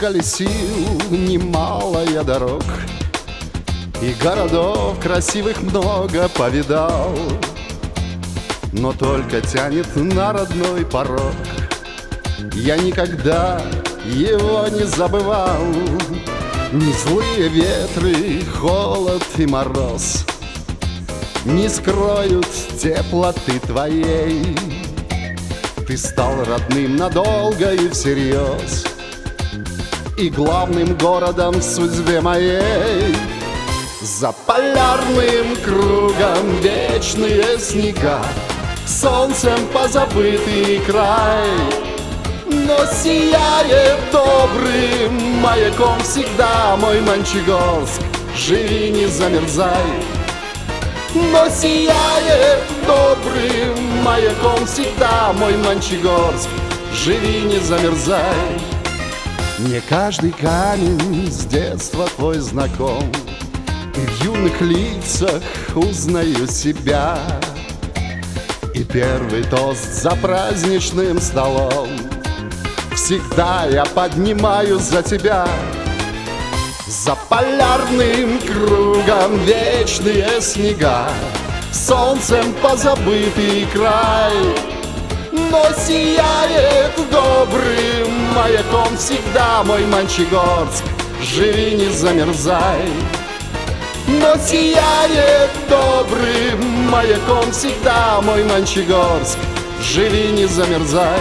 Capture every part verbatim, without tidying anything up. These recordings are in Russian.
исколесил немало я дорог, и городов красивых много повидал, но только тянет на родной порог. Я никогда его не забывал. Ни злые ветры, холод и мороз не скроют теплоты твоей. Ты стал родным надолго и всерьез, и главным городом в судьбе моей. За полярным кругом вечные снега, солнцем позабытый край, но сияет добрым маяком всегда мой Мончегорск. Живи, не замерзай. Но сияет добрым маяком всегда мой Мончегорск. Живи, не замерзай. Не каждый камень с детства твой знаком, и в юных лицах узнаю себя. И первый тост за праздничным столом всегда я поднимаю за тебя. За полярным кругом вечные снега, солнцем позабытый край, но сияет добрым маяком всегда мой Мончегорск. Живи, не замерзай. Но сияет добрым маяком всегда мой Мончегорск. Живи, не замерзай.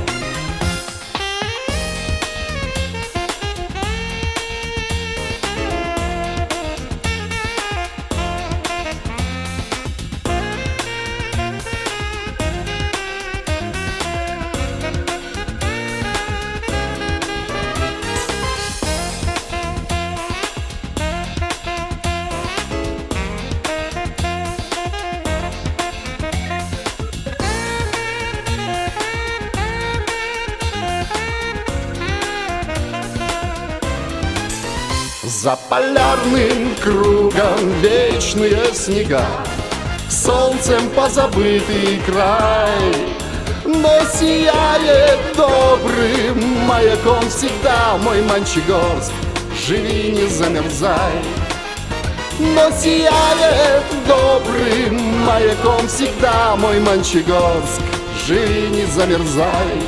За полярным кругом вечные снега, солнцем позабытый край, но сияет добрым маяком всегда мой Мончегорск. Живи, не замерзай. Но сияет добрым маяком всегда мой Мончегорск. Живи, не замерзай.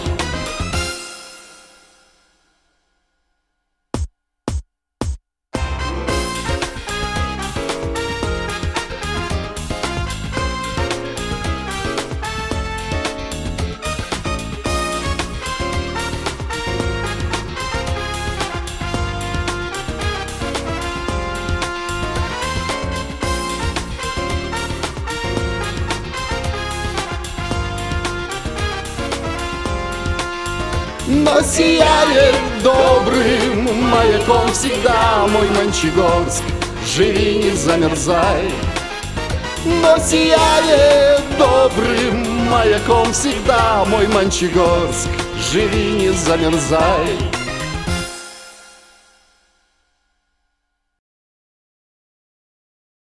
Но сияет добрым маяком всегда мой Мончегорск. Живи, не замерзай. Но сияет добрым маяком всегда мой Мончегорск. Живи, не замерзай.